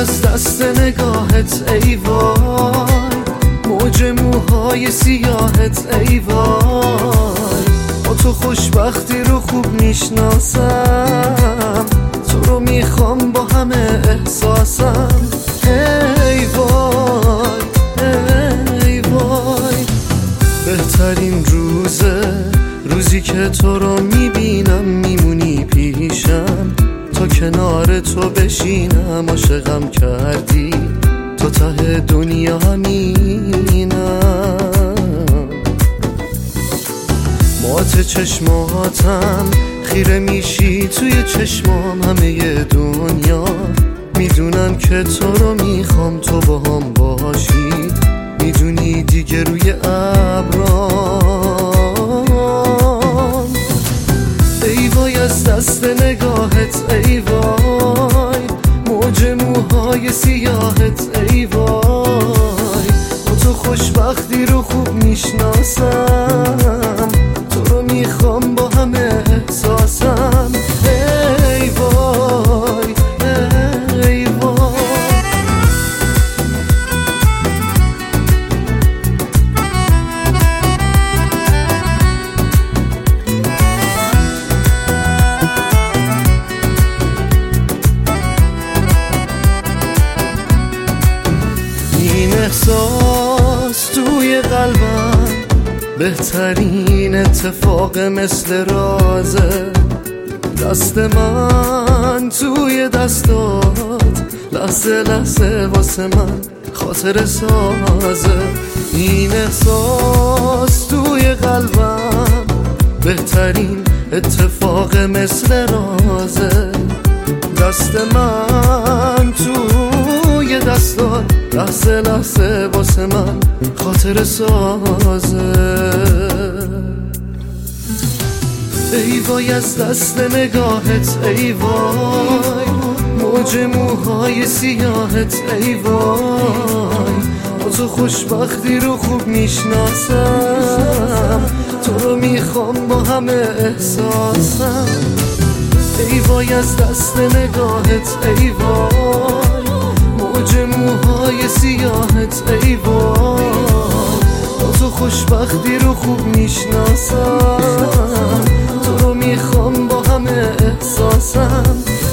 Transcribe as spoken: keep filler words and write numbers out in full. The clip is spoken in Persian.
از دست نگاهت ای وای، موج موهای سیاهت ای وای. با تو خوشبختی رو خوب میشناسم، تو رو میخوام با همه احساسم. ای وای ای وای، بهترین روزه روزی که تو رو میبینم، میمونی پیشم تا کنار تو بشینم. عاشقم کردی تا ته دنیا همینم. مات چشماتم خیره میشی توی چشمام همه دنیا. میدونم که تو رو میخوام تو با هم باشی، میدونی دیگه روی ابرام. ای وای از دست نگاهت ای وای، موج موهای سیاهت ای وای. با تو خوشبختی رو خوب میشناسم، تو رو میخوام با همه احساسم. ای وای ای وای. این احساس توی قلبم بهترین اتفاق مثل رازه. دست من توی دستات لحظه لحظه واسه من خاطر سازه. این احساس توی قلبم بهترین اتفاق مثل رازه. دست من توی دستات لحظه لحظه واسه من خاطر سازه. ای وای از دست نگاهت ای وای، موج موهای سیاهت ای وای. با تو خوشبختی رو خوب میشناسم، تو رو میخوام با همه احساسم. ای وای از دست نگاهت ای وای، موج موهای سیاهت ای وای. با تو خوشبختی رو خوب میشناسم، تو رو میخوام با همه احساسم.